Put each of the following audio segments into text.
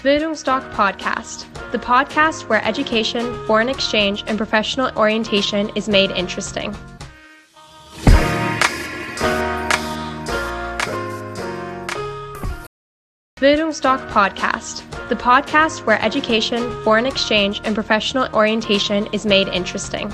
Bildungsdoc Podcast, the podcast where education, foreign exchange, and professional orientation is made interesting. Bildungsdoc Podcast, the podcast where education, foreign exchange, and professional orientation is made interesting.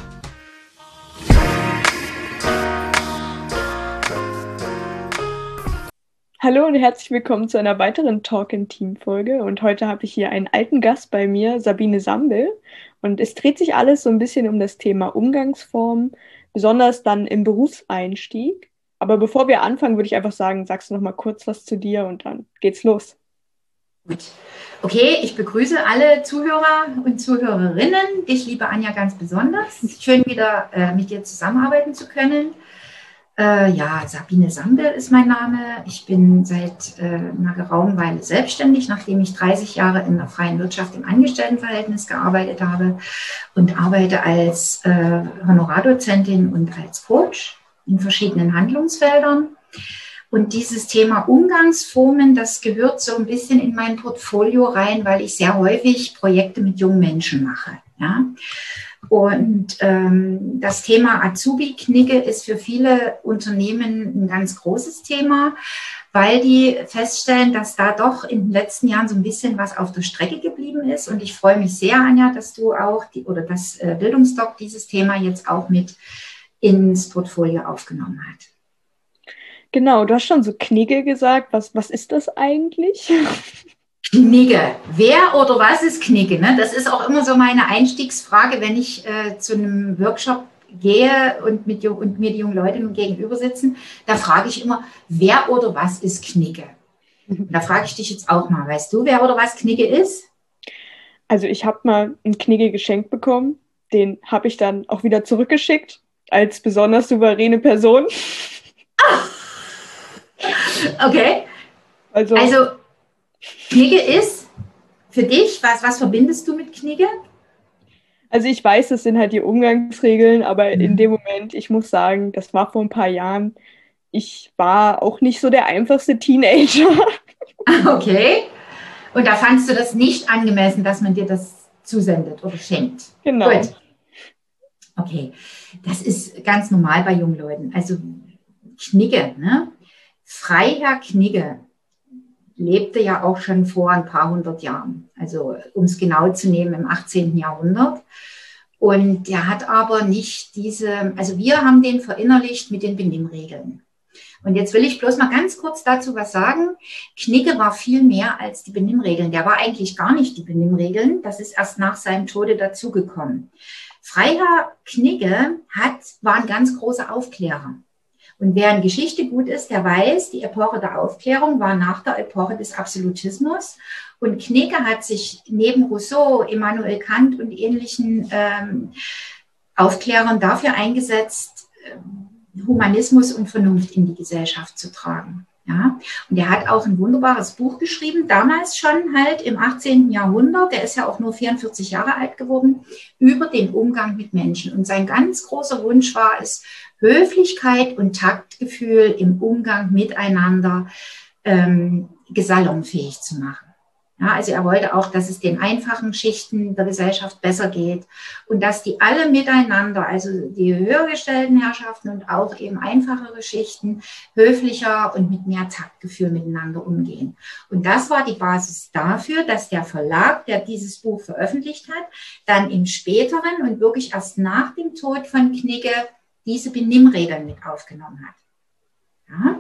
Hallo und herzlich willkommen zu einer weiteren Talk-in-Team-Folge. Und heute habe ich hier einen alten Gast bei mir, Sabine Sambel. Und es dreht sich alles so ein bisschen um das Thema Umgangsformen, besonders dann im Berufseinstieg. Aber bevor wir anfangen, würde ich einfach sagen, sagst du noch mal kurz was zu dir und dann geht's los. Gut. Okay, ich begrüße alle Zuhörer und Zuhörerinnen. Dich, liebe Anja, ganz besonders. Schön, wieder mit dir zusammenarbeiten zu können. Sabine Sambel ist mein Name. Ich bin seit einer geraumen Weile selbstständig, nachdem ich 30 Jahre in der freien Wirtschaft im Angestelltenverhältnis gearbeitet habe und arbeite als Honorardozentin und als Coach in verschiedenen Handlungsfeldern. Und dieses Thema Umgangsformen, das gehört so ein bisschen in mein Portfolio rein, weil ich sehr häufig Projekte mit jungen Menschen mache. Ja? Und das Thema Azubi-Knigge ist für viele Unternehmen ein ganz großes Thema, weil die feststellen, dass da doch in den letzten Jahren so ein bisschen was auf der Strecke geblieben ist. Und ich freue mich sehr, Anja, dass du auch das Bildungsdoc dieses Thema jetzt auch mit ins Portfolio aufgenommen hat. Genau, du hast schon so Knigge gesagt. Was ist das eigentlich? Knigge. Wer oder was ist Knigge? Ne? Das ist auch immer so meine Einstiegsfrage, wenn ich zu einem Workshop gehe und mir die jungen Leute nun gegenüber sitzen. Da frage ich immer, wer oder was ist Knigge? Und da frage ich dich jetzt auch mal, weißt du, wer oder was Knigge ist? Also ich habe mal einen Knigge geschenkt bekommen. Den habe ich dann auch wieder zurückgeschickt als besonders souveräne Person. Okay. Also Knigge ist für dich, was verbindest du mit Knigge? Also ich weiß, das sind halt die Umgangsregeln, aber in dem Moment, ich muss sagen, das war vor ein paar Jahren, ich war auch nicht so der einfachste Teenager. Okay. Und da fandst du das nicht angemessen, dass man dir das zusendet oder schenkt? Genau. Gut. Okay. Das ist ganz normal bei jungen Leuten. Also Knigge, ne? Freiherr Knigge lebte ja auch schon vor ein paar hundert Jahren, also um es genau zu nehmen, im 18. Jahrhundert. Und der hat aber nicht wir haben den verinnerlicht mit den Benimmregeln. Und jetzt will ich bloß mal ganz kurz dazu was sagen. Knigge war viel mehr als die Benimmregeln. Der war eigentlich gar nicht die Benimmregeln. Das ist erst nach seinem Tode dazugekommen. Freiherr Knigge war ein ganz großer Aufklärer. Und wer in Geschichte gut ist, der weiß, die Epoche der Aufklärung war nach der Epoche des Absolutismus. Und Knigge hat sich neben Rousseau, Immanuel Kant und ähnlichen Aufklärern dafür eingesetzt, Humanismus und Vernunft in die Gesellschaft zu tragen. Ja? Und er hat auch ein wunderbares Buch geschrieben, damals schon halt im 18. Jahrhundert, der ist ja auch nur 44 Jahre alt geworden, über den Umgang mit Menschen. Und sein ganz großer Wunsch war es, Höflichkeit und Taktgefühl im Umgang miteinander salonfähig zu machen. Ja, also er wollte auch, dass es den einfachen Schichten der Gesellschaft besser geht und dass die alle miteinander, also die höhergestellten Herrschaften und auch eben einfachere Schichten, höflicher und mit mehr Taktgefühl miteinander umgehen. Und das war die Basis dafür, dass der Verlag, der dieses Buch veröffentlicht hat, dann im späteren und wirklich erst nach dem Tod von Knigge diese Benimmregeln mit aufgenommen hat. Ja?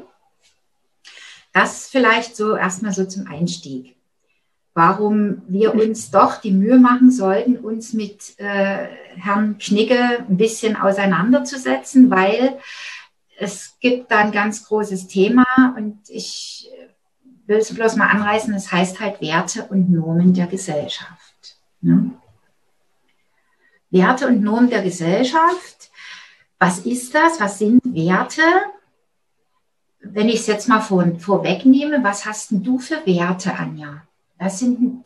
Das vielleicht so erstmal so zum Einstieg. Warum wir uns doch die Mühe machen sollten, uns mit Herrn Knigge ein bisschen auseinanderzusetzen, weil es gibt da ein ganz großes Thema und ich will es bloß mal anreißen, es heißt halt Werte und Normen der Gesellschaft. Ne? Werte und Normen der Gesellschaft, was ist das? Was sind Werte? Wenn ich es jetzt mal vorwegnehme, was hast denn du für Werte, Anja? Was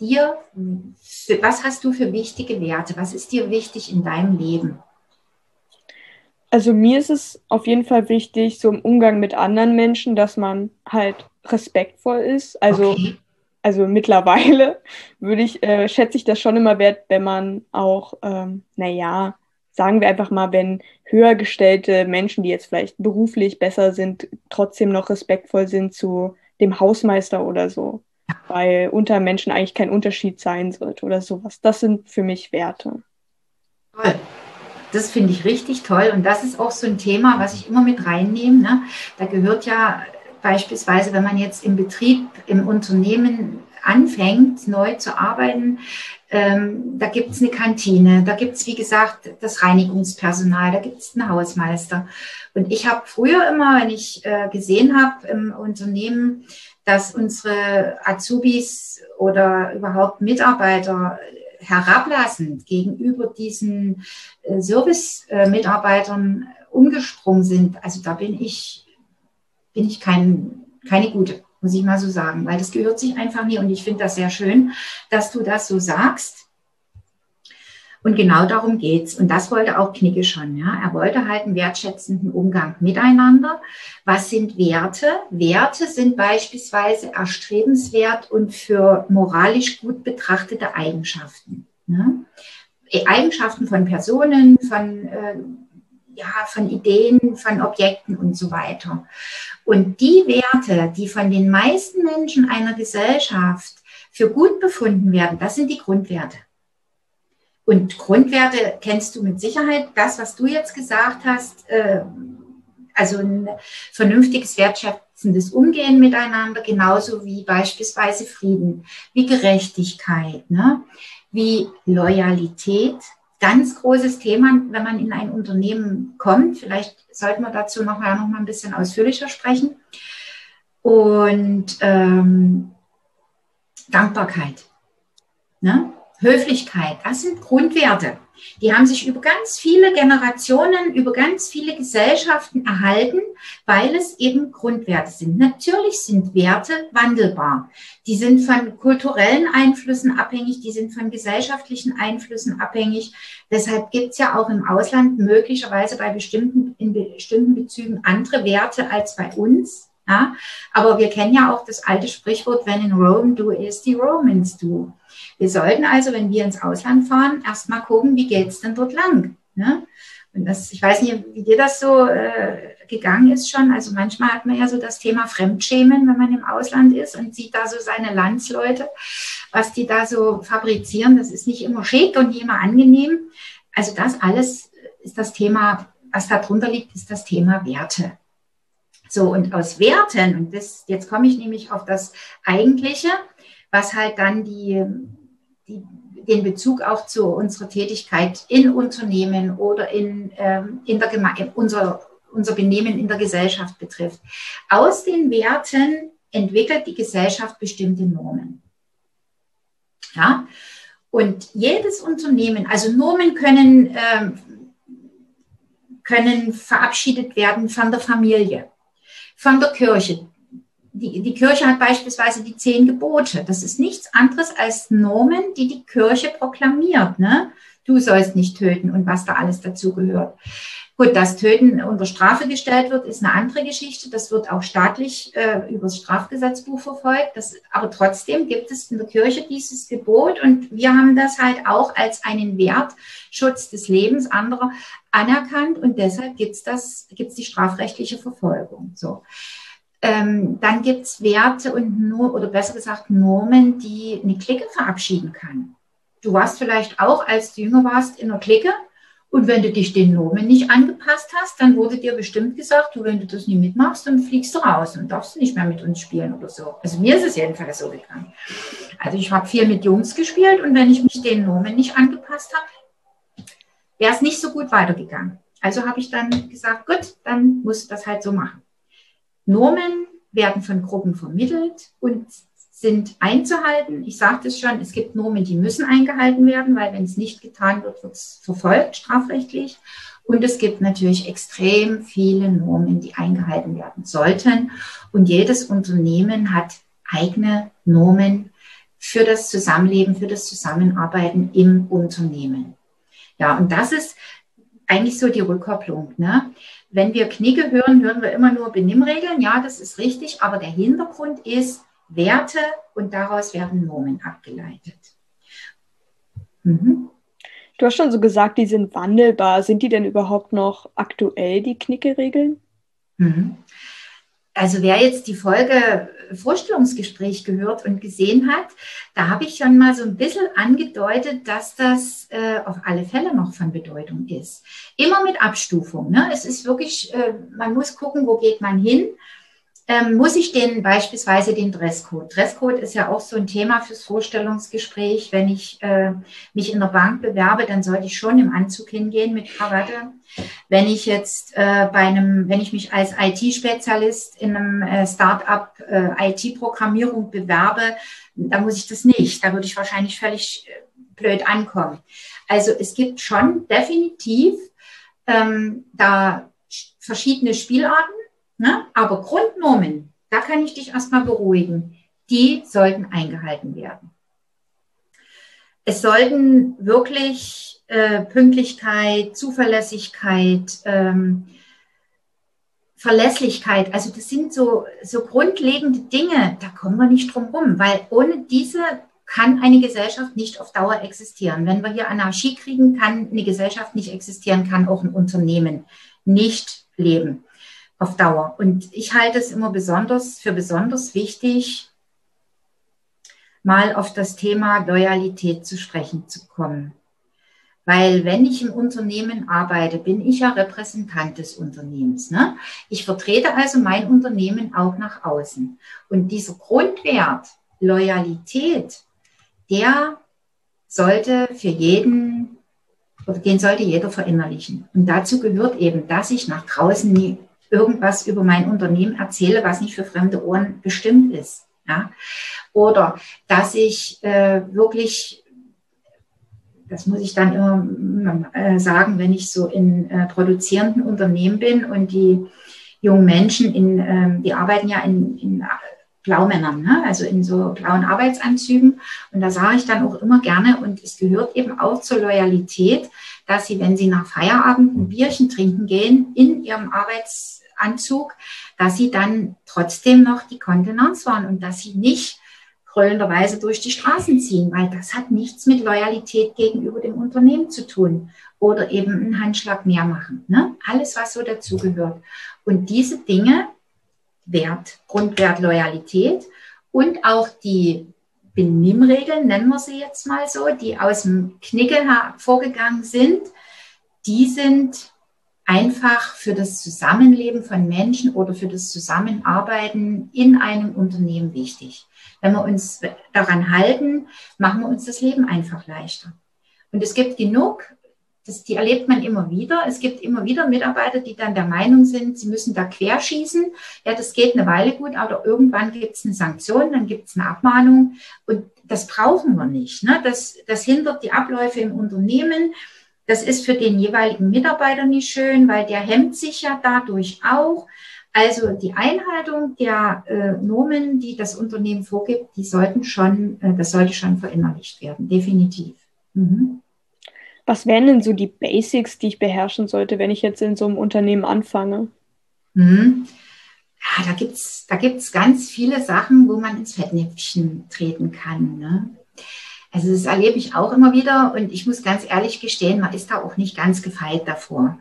hast du für wichtige Werte? Was ist dir wichtig in deinem Leben? Also mir ist es auf jeden Fall wichtig, so im Umgang mit anderen Menschen, dass man halt respektvoll ist. Also Okay. also mittlerweile schätze ich das schon immer wert, wenn man auch, sagen wir einfach mal, wenn höher gestellte Menschen, die jetzt vielleicht beruflich besser sind, trotzdem noch respektvoll sind zu dem Hausmeister oder so. Weil unter Menschen eigentlich kein Unterschied sein sollte oder sowas. Das sind für mich Werte. Toll. Das finde ich richtig toll. Und das ist auch so ein Thema, was ich immer mit reinnehme. Ne? Da gehört ja beispielsweise, wenn man jetzt im Betrieb, im Unternehmen anfängt, neu zu arbeiten, da gibt es eine Kantine, da gibt es, wie gesagt, das Reinigungspersonal, da gibt es einen Hausmeister. Und ich habe früher immer, wenn ich gesehen habe im Unternehmen, dass unsere Azubis oder überhaupt Mitarbeiter herablassend gegenüber diesen Service-Mitarbeitern umgesprungen sind, also da bin ich keine gute, muss ich mal so sagen, weil das gehört sich einfach nie und ich finde das sehr schön, dass du das so sagst. Und genau darum geht's. Und das wollte auch Knigge schon. Ja? Er wollte halt einen wertschätzenden Umgang miteinander. Was sind Werte? Werte sind beispielsweise erstrebenswert und für moralisch gut betrachtete Eigenschaften. Ne? Eigenschaften von Personen, von Ideen, von Objekten und so weiter. Und die Werte, die von den meisten Menschen einer Gesellschaft für gut befunden werden, das sind die Grundwerte. Und Grundwerte kennst du mit Sicherheit. Das, was du jetzt gesagt hast, also ein vernünftiges, wertschätzendes Umgehen miteinander, genauso wie beispielsweise Frieden, wie Gerechtigkeit, ne? Wie Loyalität. Ganz großes Thema, wenn man in ein Unternehmen kommt. Vielleicht sollten wir dazu noch mal ein bisschen ausführlicher sprechen. Und Dankbarkeit, ne? Höflichkeit, das sind Grundwerte. Die haben sich über ganz viele Generationen, über ganz viele Gesellschaften erhalten, weil es eben Grundwerte sind. Natürlich sind Werte wandelbar. Die sind von kulturellen Einflüssen abhängig, die sind von gesellschaftlichen Einflüssen abhängig. Deshalb gibt es ja auch im Ausland möglicherweise in bestimmten Bezügen andere Werte als bei uns. Ja? Aber wir kennen ja auch das alte Sprichwort, when in Rome, do as the Romans do. Wir sollten also, wenn wir ins Ausland fahren, erstmal gucken, wie geht es denn dort lang. Ne? Und ich weiß nicht, wie dir das so gegangen ist schon. Also manchmal hat man ja so das Thema Fremdschämen, wenn man im Ausland ist und sieht da so seine Landsleute, was die da so fabrizieren. Das ist nicht immer schick und nicht immer angenehm. Also das alles ist das Thema, was da drunter liegt, ist das Thema Werte. So, und aus Werten, und jetzt komme ich nämlich auf das Eigentliche, was halt dann den Bezug auch zu unserer Tätigkeit in Unternehmen oder in der Gemeinde, unser Benehmen in der Gesellschaft betrifft. Aus den Werten entwickelt die Gesellschaft bestimmte Normen. Ja? Und jedes Unternehmen, also Normen können verabschiedet werden von der Familie, von der Kirche. Die Kirche hat beispielsweise die 10 Gebote. Das ist nichts anderes als Normen, die die Kirche proklamiert. Ne? Du sollst nicht töten und was da alles dazu gehört. Gut, dass Töten unter Strafe gestellt wird, ist eine andere Geschichte. Das wird auch staatlich über das Strafgesetzbuch verfolgt. Aber trotzdem gibt es in der Kirche dieses Gebot und wir haben das halt auch als einen Wert, Schutz des Lebens anderer, anerkannt und deshalb gibt's die strafrechtliche Verfolgung. So. Dann gibt es Werte oder besser gesagt Normen, die eine Clique verabschieden kann. Du warst vielleicht auch, als du jünger warst, in einer Clique und wenn du dich den Normen nicht angepasst hast, dann wurde dir bestimmt gesagt, wenn du das nie mitmachst, dann fliegst du raus und darfst nicht mehr mit uns spielen oder so. Also mir ist es jedenfalls so gegangen. Also ich habe viel mit Jungs gespielt und wenn ich mich den Normen nicht angepasst habe, wäre es nicht so gut weitergegangen. Also habe ich dann gesagt, gut, dann musst du das halt so machen. Normen werden von Gruppen vermittelt und sind einzuhalten. Ich sagte es schon, es gibt Normen, die müssen eingehalten werden, weil wenn es nicht getan wird, wird es verfolgt, strafrechtlich. Und es gibt natürlich extrem viele Normen, die eingehalten werden sollten. Und jedes Unternehmen hat eigene Normen für das Zusammenleben, für das Zusammenarbeiten im Unternehmen. Ja, und das ist eigentlich so die Rückkopplung, ne? Wenn wir Knigge hören wir immer nur Benimmregeln. Ja, das ist richtig. Aber der Hintergrund ist, Werte und daraus werden Normen abgeleitet. Mhm. Du hast schon so gesagt, die sind wandelbar. Sind die denn überhaupt noch aktuell, die Knicke-Regeln? Mhm. Also wer jetzt die Folge Vorstellungsgespräch gehört und gesehen hat, da habe ich schon mal so ein bisschen angedeutet, dass das auf alle Fälle noch von Bedeutung ist. Immer mit Abstufung. Ne? Es ist wirklich, man muss gucken, wo geht man hin. Muss ich beispielsweise den Dresscode? Dresscode ist ja auch so ein Thema fürs Vorstellungsgespräch. Wenn ich mich in der Bank bewerbe, dann sollte ich schon im Anzug hingehen mit Krawatte. Wenn ich jetzt wenn ich mich als IT-Spezialist in einem Start-up IT-Programmierung bewerbe, dann muss ich das nicht. Da würde ich wahrscheinlich völlig blöd ankommen. Also es gibt schon definitiv da verschiedene Spielarten. Ne? Aber Grundnormen, da kann ich dich erstmal beruhigen, die sollten eingehalten werden. Es sollten wirklich Pünktlichkeit, Zuverlässigkeit, Verlässlichkeit, also das sind so grundlegende Dinge, da kommen wir nicht drum rum, weil ohne diese kann eine Gesellschaft nicht auf Dauer existieren. Wenn wir hier Anarchie kriegen, kann eine Gesellschaft nicht existieren, kann auch ein Unternehmen nicht leben auf Dauer. Und ich halte es immer für besonders wichtig, mal auf das Thema Loyalität zu sprechen zu kommen. Weil wenn ich im Unternehmen arbeite, bin ich ja Repräsentant des Unternehmens. Ne? Ich vertrete also mein Unternehmen auch nach außen. Und dieser Grundwert Loyalität, der sollte den sollte jeder verinnerlichen. Und dazu gehört eben, dass ich nach draußen nie irgendwas über mein Unternehmen erzähle, was nicht für fremde Ohren bestimmt ist. Ja? Oder dass ich wirklich, das muss ich dann immer sagen, wenn ich so in produzierenden Unternehmen bin und die jungen Menschen, die arbeiten ja in Blaumännern, ne? Also in so blauen Arbeitsanzügen. Und da sage ich dann auch immer gerne, und es gehört eben auch zur Loyalität, dass sie, wenn sie nach Feierabend ein Bierchen trinken gehen, in ihrem Arbeitsanzug, dass sie dann trotzdem noch die Kontenance waren und dass sie nicht gröllenderweise durch die Straßen ziehen, weil das hat nichts mit Loyalität gegenüber dem Unternehmen zu tun oder eben einen Handschlag mehr machen. Ne? Alles, was so dazugehört. Und diese Dinge, Grundwert Loyalität und auch die Benimmregeln, nennen wir sie jetzt mal so, die aus dem Knicke hervorgegangen sind, die sind einfach für das Zusammenleben von Menschen oder für das Zusammenarbeiten in einem Unternehmen wichtig. Wenn wir uns daran halten, machen wir uns das Leben einfach leichter. Und es gibt genug, die erlebt man immer wieder. Es gibt immer wieder Mitarbeiter, die dann der Meinung sind, sie müssen da querschießen. Ja, das geht eine Weile gut, aber irgendwann gibt es eine Sanktion, dann gibt es eine Abmahnung. Und das brauchen wir nicht. Ne? Das hindert die Abläufe im Unternehmen. Das ist für den jeweiligen Mitarbeiter nicht schön, weil der hemmt sich ja dadurch auch. Also die Einhaltung der Normen, die das Unternehmen vorgibt, das sollte schon verinnerlicht werden, definitiv. Mhm. Was wären denn so die Basics, die ich beherrschen sollte, wenn ich jetzt in so einem Unternehmen anfange? Mhm. Ja, da gibt's ganz viele Sachen, wo man ins Fettnäpfchen treten kann. Ne? Also das erlebe ich auch immer wieder und ich muss ganz ehrlich gestehen, man ist da auch nicht ganz gefeit davor.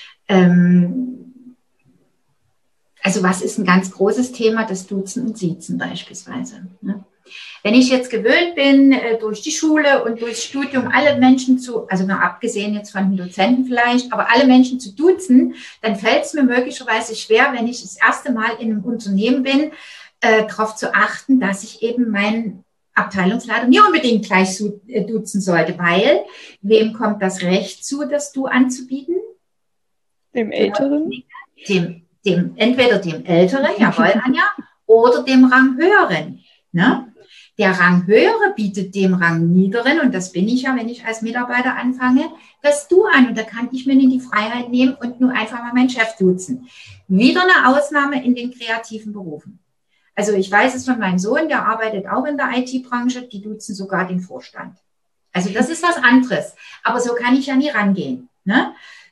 Also was ist ein ganz großes Thema? Das Duzen und Siezen beispielsweise. Ne? Wenn ich jetzt gewöhnt bin, durch die Schule und durchs Studium alle Menschen also mal abgesehen jetzt von den Dozenten vielleicht, aber alle Menschen zu duzen, dann fällt es mir möglicherweise schwer, wenn ich das erste Mal in einem Unternehmen bin, darauf zu achten, dass ich eben meinen Abteilungsleiter nicht unbedingt gleich duzen sollte, weil wem kommt das Recht zu, das Du anzubieten? Dem Älteren? Entweder dem Älteren, jawohl, Anja, oder dem Ranghöheren. Ne? Der Ranghöhere bietet dem Rangniederen, und das bin ich ja, wenn ich als Mitarbeiter anfange, das Du an. Und da kann ich mir nicht die Freiheit nehmen und nur einfach mal meinen Chef duzen. Wieder eine Ausnahme in den kreativen Berufen. Also ich weiß es von meinem Sohn, der arbeitet auch in der IT-Branche, die duzen sogar den Vorstand. Also das ist was anderes. Aber so kann ich ja nie rangehen. Ne?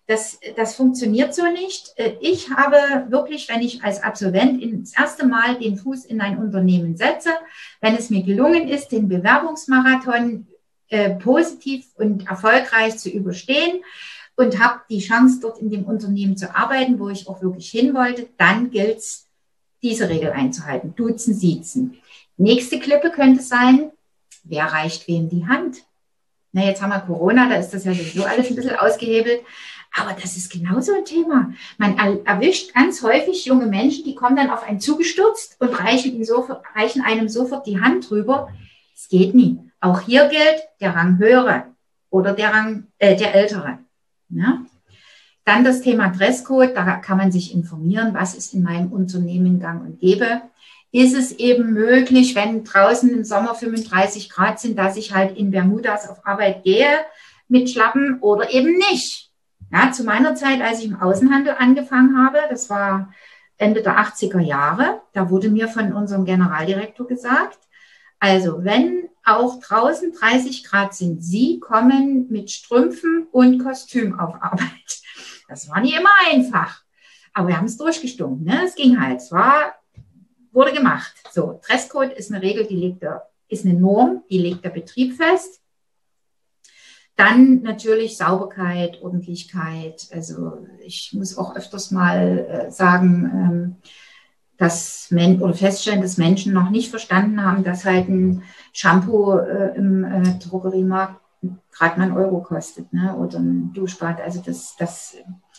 das funktioniert so nicht. Ich habe wirklich, wenn ich als Absolvent das erste Mal den Fuß in ein Unternehmen setze, wenn es mir gelungen ist, den Bewerbungsmarathon positiv und erfolgreich zu überstehen und habe die Chance, dort in dem Unternehmen zu arbeiten, wo ich auch wirklich hin wollte, dann gilt es, diese Regel einzuhalten. Duzen, siezen. Nächste Klippe könnte sein, wer reicht wem die Hand? Na, jetzt haben wir Corona, da ist das ja sowieso alles ein bisschen ausgehebelt. Aber das ist genauso ein Thema. Man erwischt ganz häufig junge Menschen, die kommen dann auf einen zugestürzt und reichen einem sofort die Hand drüber. Es geht nie. Auch hier gilt der Rang höhere oder der ältere. Ja? Dann das Thema Dresscode, da kann man sich informieren, was ist in meinem Unternehmen gang und gäbe. Ist es eben möglich, wenn draußen im Sommer 35 Grad sind, dass ich halt in Bermudas auf Arbeit gehe mit Schlappen oder eben nicht? Ja, zu meiner Zeit, als ich im Außenhandel angefangen habe, das war Ende der 80er Jahre, da wurde mir von unserem Generaldirektor gesagt, also wenn auch draußen 30 Grad sind, Sie kommen mit Strümpfen und Kostüm auf Arbeit. Das war nicht immer einfach, aber wir haben es durchgestunken. Ne? Es ging halt, wurde gemacht. So, Dresscode ist eine Regel, ist eine Norm, die legt der Betrieb fest. Dann natürlich Sauberkeit, Ordentlichkeit. Also ich muss auch öfters mal sagen, feststellen, dass Menschen noch nicht verstanden haben, dass halt ein Shampoo im Drogeriemarkt gerade mal €1 kostet, ne? Oder ein Duschbad. Also das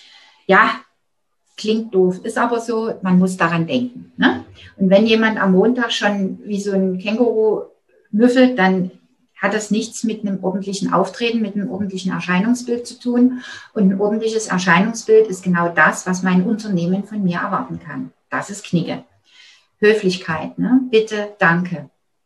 klingt doof, ist aber so, man muss daran denken. Ne? Und wenn jemand am Montag schon wie so ein Känguru müffelt, dann hat das nichts mit einem ordentlichen Auftreten, mit einem ordentlichen Erscheinungsbild zu tun. Und ein ordentliches Erscheinungsbild ist genau das, was mein Unternehmen von mir erwarten kann. Das ist Knigge. Höflichkeit, ne? Bitte, danke.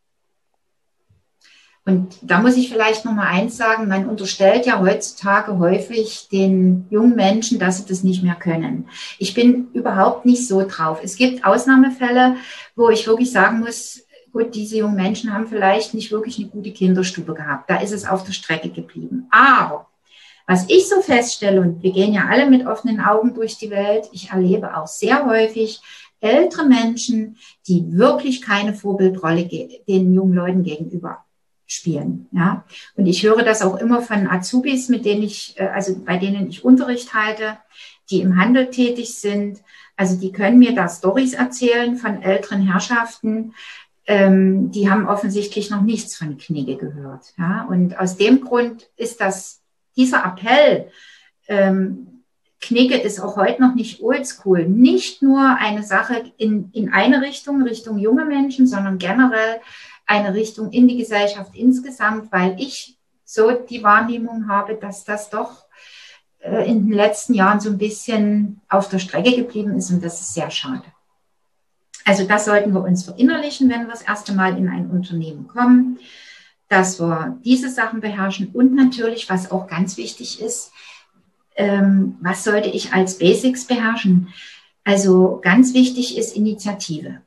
Und da muss ich vielleicht noch mal eins sagen, man unterstellt ja heutzutage häufig den jungen Menschen, dass sie das nicht mehr können. Ich bin überhaupt nicht so drauf. Es gibt Ausnahmefälle, wo ich wirklich sagen muss, gut, diese jungen Menschen haben vielleicht nicht wirklich eine gute Kinderstube gehabt. Da ist es auf der Strecke geblieben. Aber was ich so feststelle, und wir gehen ja alle mit offenen Augen durch die Welt, ich erlebe auch sehr häufig ältere Menschen, die wirklich keine Vorbildrolle den jungen Leuten gegenüber spielen. Ja? Und ich höre das auch immer von Azubis, bei denen ich Unterricht halte, die im Handel tätig sind. Also die können mir da Storys erzählen von älteren Herrschaften, die haben offensichtlich noch nichts von Knigge gehört. Ja? Und aus dem Grund ist dieser Appell, Knigge ist auch heute noch nicht oldschool, nicht nur eine Sache in eine Richtung junge Menschen, sondern generell eine Richtung in die Gesellschaft insgesamt, weil ich so die Wahrnehmung habe, dass das doch in den letzten Jahren so ein bisschen auf der Strecke geblieben ist und das ist sehr schade. Also das sollten wir uns verinnerlichen, wenn wir das erste Mal in ein Unternehmen kommen, dass wir diese Sachen beherrschen und natürlich, was auch ganz wichtig ist, was sollte ich als Basics beherrschen? Also ganz wichtig ist Initiative.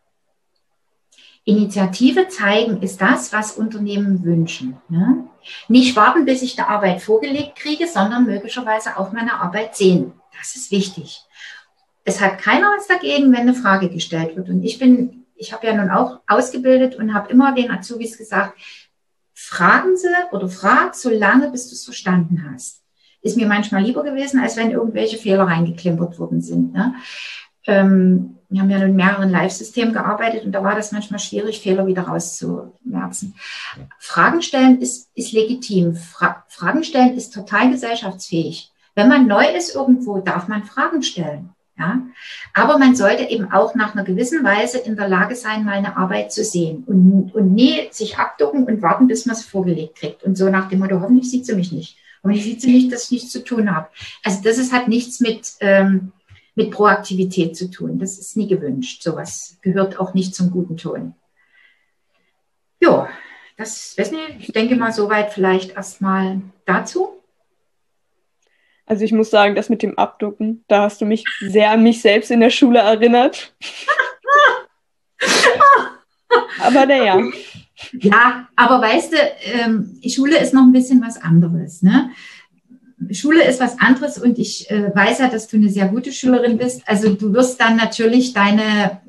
Initiative zeigen ist das, was Unternehmen wünschen. Ne? Nicht warten, bis ich die Arbeit vorgelegt kriege, sondern möglicherweise auch meine Arbeit sehen. Das ist wichtig. Es hat keiner was dagegen, wenn eine Frage gestellt wird. Und ich habe ja nun auch ausgebildet und habe immer den Azubis gesagt, fragen Sie oder frag so lange, bis du es verstanden hast. Ist mir manchmal lieber gewesen, als wenn irgendwelche Fehler reingeklimpert worden sind. Ne? Wir haben ja nun in mehreren Live-Systemen gearbeitet und da war das manchmal schwierig, Fehler wieder rauszumerzen. Fragen stellen ist legitim. Fragen stellen ist total gesellschaftsfähig. Wenn man neu ist irgendwo, darf man Fragen stellen. Ja? Aber man sollte eben auch nach einer gewissen Weise in der Lage sein, mal eine Arbeit zu sehen und nie sich abducken und warten, bis man es vorgelegt kriegt. Und so nach dem Motto, hoffentlich sieht sie mich nicht. Hoffentlich sieht sie nicht, dass ich nichts zu tun habe. Also das hat nichts mit Proaktivität zu tun. Das ist nie gewünscht. Sowas gehört auch nicht zum guten Ton. Ja, ich denke mal soweit vielleicht erstmal dazu. Also ich muss sagen, das mit dem Abducken, da hast du mich sehr an mich selbst in der Schule erinnert. Aber naja. Ja, aber weißt du, Schule ist noch ein bisschen was anderes. Ne? Schule ist was anderes und ich weiß ja, dass du eine sehr gute Schülerin bist. Also du wirst dann natürlich deine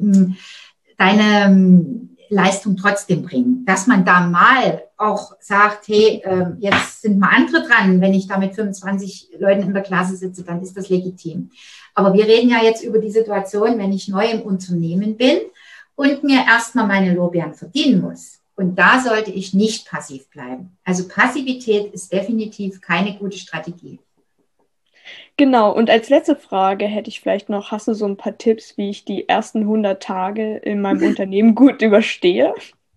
Leistung trotzdem bringen. Dass man da mal auch sagt, hey, jetzt sind mal andere dran, wenn ich da mit 25 Leuten in der Klasse sitze, dann ist das legitim. Aber wir reden ja jetzt über die Situation, wenn ich neu im Unternehmen bin und mir erstmal meine Lorbeeren verdienen muss. Und da sollte ich nicht passiv bleiben. Also Passivität ist definitiv keine gute Strategie. Genau, und als letzte Frage hätte ich vielleicht noch, hast du so ein paar Tipps, wie ich die ersten 100 Tage in meinem Unternehmen gut überstehe?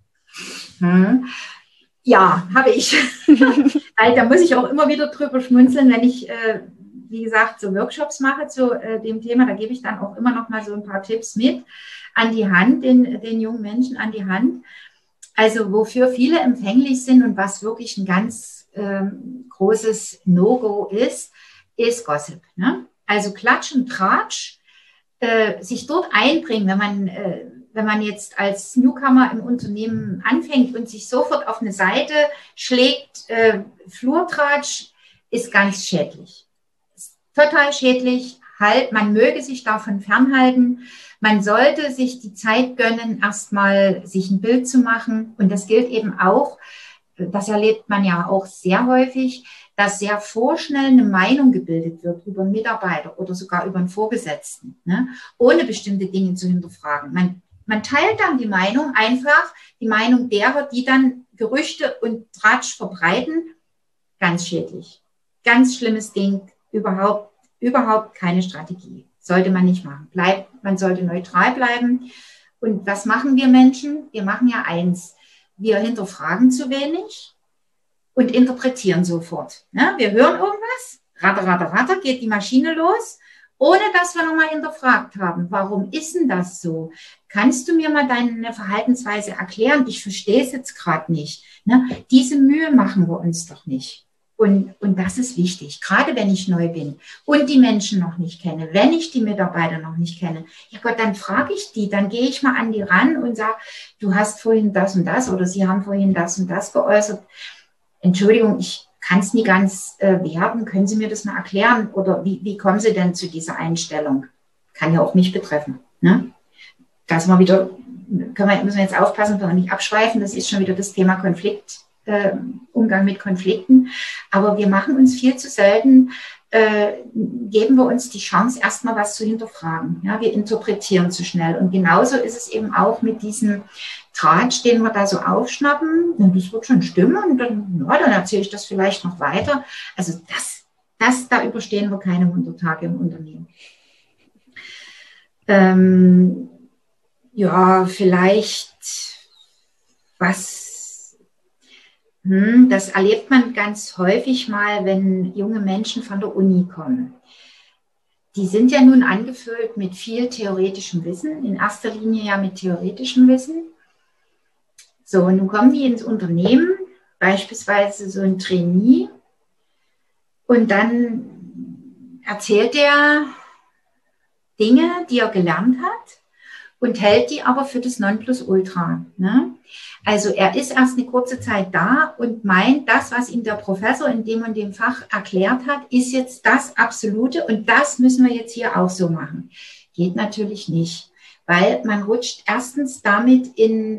Ja, habe ich. Also, da muss ich auch immer wieder drüber schmunzeln, wenn ich, wie gesagt, so Workshops mache zu dem Thema. Da gebe ich dann auch immer noch mal so ein paar Tipps mit an die Hand, den jungen Menschen an die Hand. Also wofür viele empfänglich sind und was wirklich ein ganz großes No-Go ist Gossip. Ne? Also Klatsch und Tratsch, sich dort einbringen, wenn man jetzt als Newcomer im Unternehmen anfängt und sich sofort auf eine Seite schlägt, Flurtratsch, ist ganz schädlich. Ist total schädlich. Halt, man möge sich davon fernhalten. Man sollte sich die Zeit gönnen, erstmal sich ein Bild zu machen. Und das gilt eben auch, das erlebt man ja auch sehr häufig, dass sehr vorschnell eine Meinung gebildet wird über einen Mitarbeiter oder sogar über einen Vorgesetzten, ne? Ohne bestimmte Dinge zu hinterfragen. Man teilt dann die Meinung einfach, die Meinung derer, die dann Gerüchte und Tratsch verbreiten, ganz schädlich. Ganz schlimmes Ding, überhaupt keine Strategie. Sollte man nicht machen. Man sollte neutral bleiben. Und was machen wir Menschen? Wir machen ja eins. Wir hinterfragen zu wenig und interpretieren sofort. Ne? Wir hören irgendwas, ratter, geht die Maschine los, ohne dass wir nochmal hinterfragt haben. Warum ist denn das so? Kannst du mir mal deine Verhaltensweise erklären? Ich verstehe es jetzt gerade nicht. Ne? Diese Mühe machen wir uns doch nicht. Und das ist wichtig, gerade wenn ich neu bin und die Menschen noch nicht kenne, wenn ich die Mitarbeiter noch nicht kenne. Ja Gott, dann frage ich die, dann gehe ich mal an die ran und sage, du hast vorhin das und das oder sie haben vorhin das und das geäußert. Entschuldigung, ich kann es nie ganz werten. Können Sie mir das mal erklären? Oder wie kommen Sie denn zu dieser Einstellung? Kann ja auch mich betreffen. Ne? Das mal wieder, müssen wir jetzt aufpassen, dass wir nicht abschweifen. Das ist schon wieder das Thema Konflikt. Umgang mit Konflikten. Aber wir machen uns viel zu selten, geben wir uns die Chance, erstmal was zu hinterfragen. Ja, wir interpretieren zu schnell. Und genauso ist es eben auch mit diesem Tratsch, den wir da so aufschnappen. Und das wird schon stimmen. Und dann erzähle ich das vielleicht noch weiter. Also da überstehen wir keine 100 Tage im Unternehmen. Ja, vielleicht das erlebt man ganz häufig mal, wenn junge Menschen von der Uni kommen. Die sind ja nun angefüllt mit viel theoretischem Wissen, in erster Linie ja mit theoretischem Wissen. So, und nun kommen die ins Unternehmen, beispielsweise so ein Trainee, und dann erzählt er Dinge, die er gelernt hat, und hält die aber für das Nonplusultra. Ne? Also er ist erst eine kurze Zeit da und meint, das, was ihm der Professor in dem und dem Fach erklärt hat, ist jetzt das Absolute und das müssen wir jetzt hier auch so machen. Geht natürlich nicht, weil man rutscht erstens damit in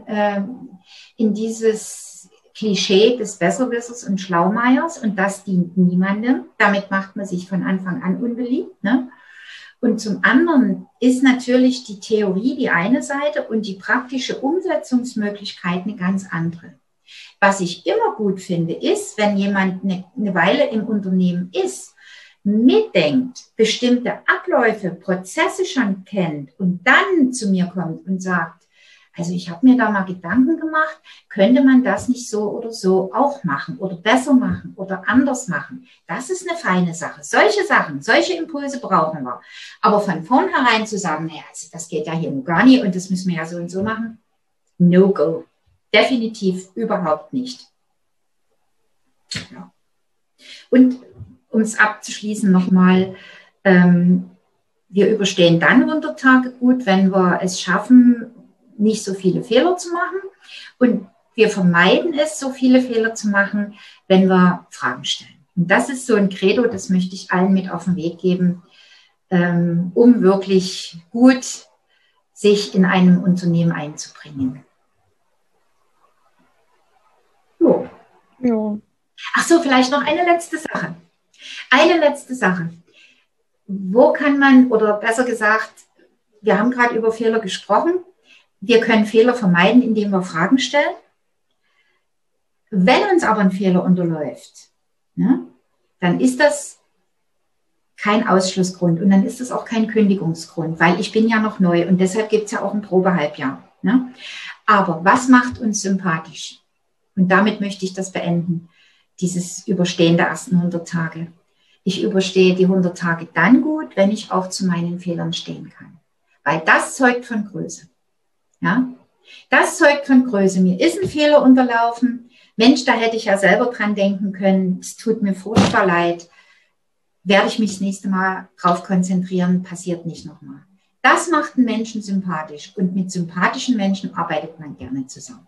dieses Klischee des Besserwissers und Schlaumeiers und das dient niemandem. Damit macht man sich von Anfang an unbeliebt. Ne? Und zum anderen ist natürlich die Theorie die eine Seite und die praktische Umsetzungsmöglichkeit eine ganz andere. Was ich immer gut finde, ist, wenn jemand eine Weile im Unternehmen ist, mitdenkt, bestimmte Abläufe, Prozesse schon kennt und dann zu mir kommt und sagt, also ich habe mir da mal Gedanken gemacht, könnte man das nicht so oder so auch machen oder besser machen oder anders machen? Das ist eine feine Sache. Solche Sachen, solche Impulse brauchen wir. Aber von vornherein zu sagen, naja, also das geht ja hier nur gar nicht und das müssen wir ja so und so machen, no go. Definitiv überhaupt nicht. Ja. Und um es abzuschließen nochmal, wir überstehen dann 100 Tage gut, wenn wir es schaffen, nicht so viele Fehler zu machen. Und wir vermeiden es, so viele Fehler zu machen, wenn wir Fragen stellen. Und das ist so ein Credo, das möchte ich allen mit auf den Weg geben, um wirklich gut sich in einem Unternehmen einzubringen. So. Ja. Ach so, vielleicht noch eine letzte Sache. Eine letzte Sache. Wo kann man, oder besser gesagt, wir haben gerade über Fehler gesprochen. Wir können Fehler vermeiden, indem wir Fragen stellen. Wenn uns aber ein Fehler unterläuft, ne, dann ist das kein Ausschlussgrund und dann ist das auch kein Kündigungsgrund, weil ich bin ja noch neu und deshalb gibt es ja auch ein Probehalbjahr. Ne? Aber was macht uns sympathisch? Und damit möchte ich das beenden, dieses Überstehen der ersten 100 Tage. Ich überstehe die 100 Tage dann gut, wenn ich auch zu meinen Fehlern stehen kann. Weil das zeugt von Größe. Ja? Das zeugt von Größe. Mir ist ein Fehler unterlaufen. Mensch, da hätte ich ja selber dran denken können. Es tut mir furchtbar leid. Werde ich mich das nächste Mal drauf konzentrieren, passiert nicht nochmal. Das macht einen Menschen sympathisch. Und mit sympathischen Menschen arbeitet man gerne zusammen.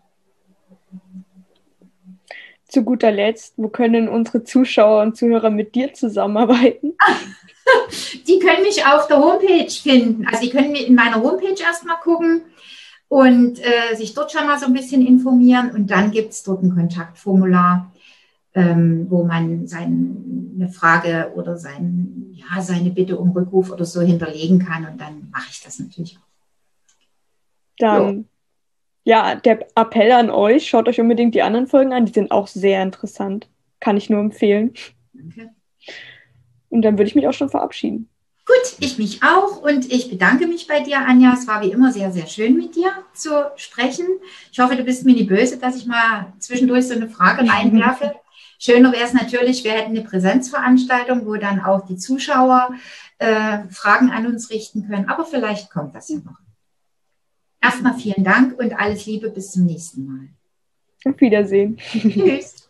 Zu guter Letzt, wo können unsere Zuschauer und Zuhörer mit dir zusammenarbeiten? Die können mich auf der Homepage finden. Also die können in meiner Homepage erstmal gucken und sich dort schon mal so ein bisschen informieren. Und dann gibt es dort ein Kontaktformular, wo man seine Frage oder seine Bitte um Rückruf oder so hinterlegen kann. Und dann mache ich das natürlich auch. Dann, ja, der Appell an euch, schaut euch unbedingt die anderen Folgen an. Die sind auch sehr interessant. Kann ich nur empfehlen. Danke. Und dann würde ich mich auch schon verabschieden. Gut, ich mich auch und ich bedanke mich bei dir, Anja. Es war wie immer sehr, sehr schön mit dir zu sprechen. Ich hoffe, du bist mir nicht böse, dass ich mal zwischendurch so eine Frage reinwerfe. Schöner wäre es natürlich, wir hätten eine Präsenzveranstaltung, wo dann auch die Zuschauer Fragen an uns richten können. Aber vielleicht kommt das ja noch. Erstmal vielen Dank und alles Liebe bis zum nächsten Mal. Auf Wiedersehen. Tschüss.